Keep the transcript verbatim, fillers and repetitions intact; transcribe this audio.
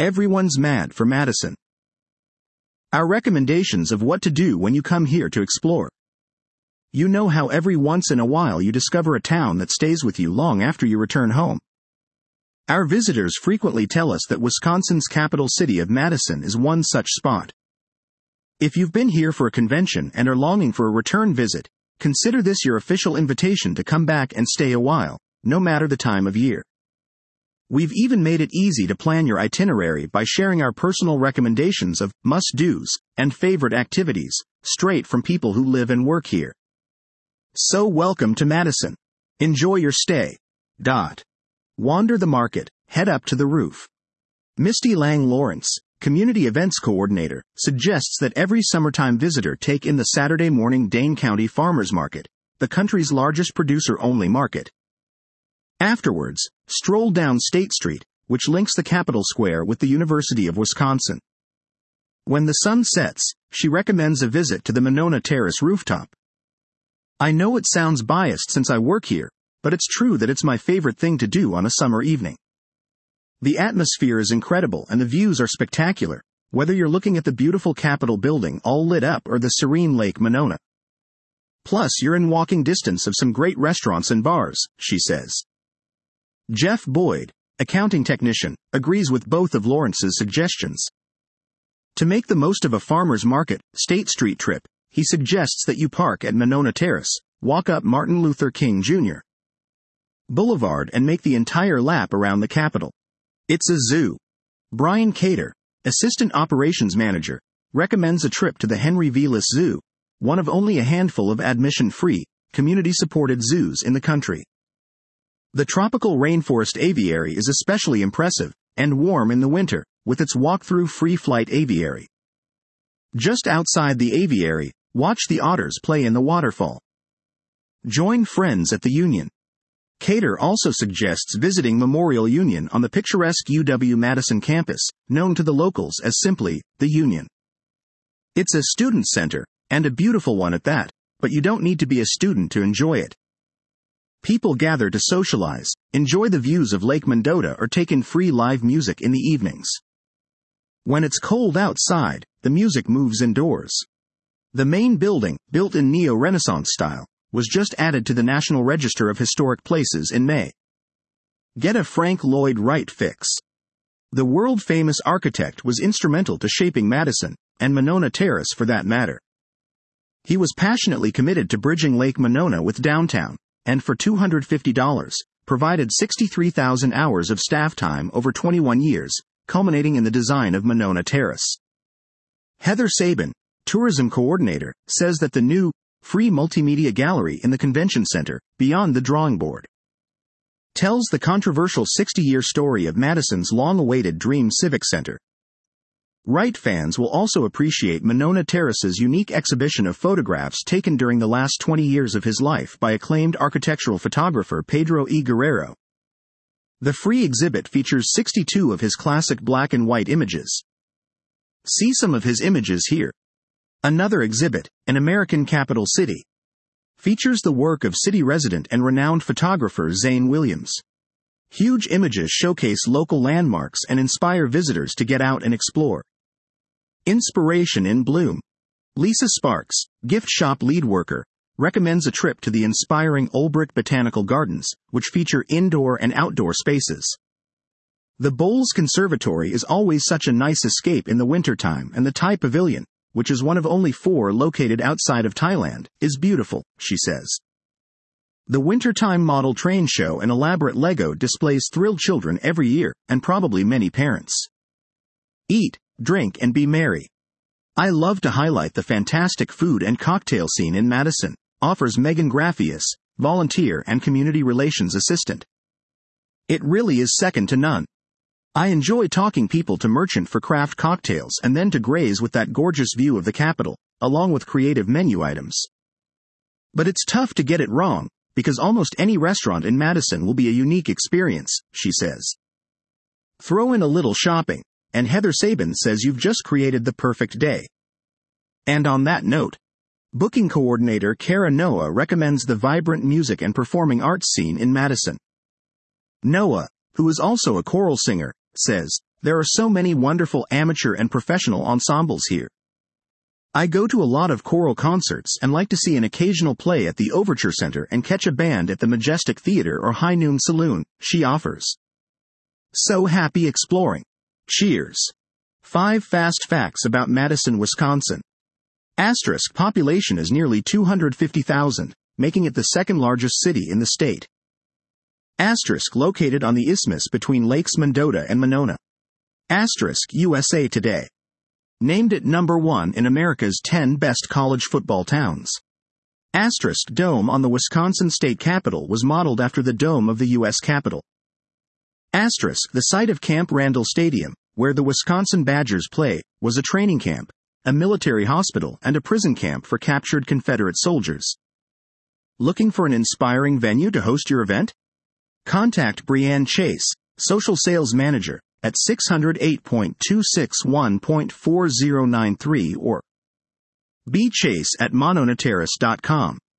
Everyone's mad for Madison. Our recommendations of what to do when you come here to explore. You know how every once in a while you discover a town that stays with you long after you return home. Our visitors frequently tell us that Wisconsin's capital city of Madison is one such spot. If you've been here for a convention and are longing for a return visit, consider this your official invitation to come back and stay a while, no matter the time of year. We've even made it easy to plan your itinerary by sharing our personal recommendations of must-dos and favorite activities, straight from people who live and work here. So welcome to Madison. Enjoy your stay. Dot. Wander the market, head up to the roof. Misty Lang Lawrence, Community Events Coordinator, suggests that every summertime visitor take in the Saturday morning Dane County Farmers Market, the country's largest producer-only market. Afterwards, stroll down State Street, which links the Capitol Square with the University of Wisconsin. When the sun sets, she recommends a visit to the Monona Terrace rooftop. I know it sounds biased since I work here, but it's true that it's my favorite thing to do on a summer evening. The atmosphere is incredible and the views are spectacular, whether you're looking at the beautiful Capitol building all lit up or the serene Lake Monona. Plus, you're in walking distance of some great restaurants and bars, she says. Jeff Boyd, accounting technician, agrees with both of Lawrence's suggestions. To make the most of a farmer's market, State Street trip, he suggests that you park at Monona Terrace, walk up Martin Luther King Junior Boulevard and make the entire lap around the Capitol. It's a zoo. Brian Cater, assistant operations manager, recommends a trip to the Henry Vilas Zoo, one of only a handful of admission-free, community-supported zoos in the country. The tropical rainforest aviary is especially impressive, and warm in the winter, with its walk-through free-flight aviary. Just outside the aviary, watch the otters play in the waterfall. Join friends at the Union. Cater also suggests visiting Memorial Union on the picturesque U W-Madison campus, known to the locals as simply, the Union. It's a student center, and a beautiful one at that, but you don't need to be a student to enjoy it. People gather to socialize, enjoy the views of Lake Mendota or take in free live music in the evenings. When it's cold outside, the music moves indoors. The main building, built in Neo-Renaissance style, was just added to the National Register of Historic Places in May. Get a Frank Lloyd Wright fix. The world-famous architect was instrumental to shaping Madison, and Monona Terrace for that matter. He was passionately committed to bridging Lake Monona with downtown, and for two hundred fifty dollars, provided sixty-three thousand hours of staff time over twenty-one years, culminating in the design of Monona Terrace. Heather Sabin, tourism coordinator, says that the new, free multimedia gallery in the convention center, Beyond the Drawing Board, tells the controversial sixty-year story of Madison's long-awaited Dream Civic Center. Wright fans will also appreciate Monona Terrace's unique exhibition of photographs taken during the last twenty years of his life by acclaimed architectural photographer Pedro E. Guerrero. The free exhibit features sixty-two of his classic black and white images. See some of his images here. Another exhibit, An American Capital City, features the work of city resident and renowned photographer Zane Williams. Huge images showcase local landmarks and inspire visitors to get out and explore. Inspiration in Bloom. Lisa Sparks, gift shop lead worker, recommends a trip to the inspiring Olbrich Botanical Gardens, which feature indoor and outdoor spaces. The Bowles Conservatory is always such a nice escape in the wintertime, and the Thai Pavilion, which is one of only four located outside of Thailand, is beautiful, she says. The Wintertime Model Train Show and elaborate Lego displays thrill children every year, and probably many parents. Eat, drink and be merry. I love to highlight the fantastic food and cocktail scene in Madison, offers Megan Graffius, volunteer and community relations assistant. It really is second to none. I enjoy talking people to merchant for craft cocktails and then to graze with that gorgeous view of the Capitol, along with creative menu items. But it's tough to get it wrong, because almost any restaurant in Madison will be a unique experience, she says. Throw in a little shopping, and Heather Sabin says you've just created the perfect day. And on that note, booking coordinator Kara Noah recommends the vibrant music and performing arts scene in Madison. Noah, who is also a choral singer, says, There are so many wonderful amateur and professional ensembles here. I go to a lot of choral concerts and like to see an occasional play at the Overture Center and catch a band at the Majestic Theater or High Noon Saloon, she offers. So happy exploring. Cheers. five Fast Facts about Madison, Wisconsin. Asterisk population is nearly two hundred fifty thousand, making it the second largest city in the state. Asterisk located on the isthmus between Lakes Mendota and Monona. Asterisk U S A Today named it number one in America's ten best college football towns. Asterisk dome on the Wisconsin state capitol was modeled after the dome of the U S Capitol. Asterisk the site of Camp Randall Stadium, where the Wisconsin Badgers play, was a training camp, a military hospital, and a prison camp for captured Confederate soldiers. Looking for an inspiring venue to host your event? Contact Brianne Chase, Social Sales Manager, at six oh eight, two six one, four oh nine three or b chase at mononaterrace dot com.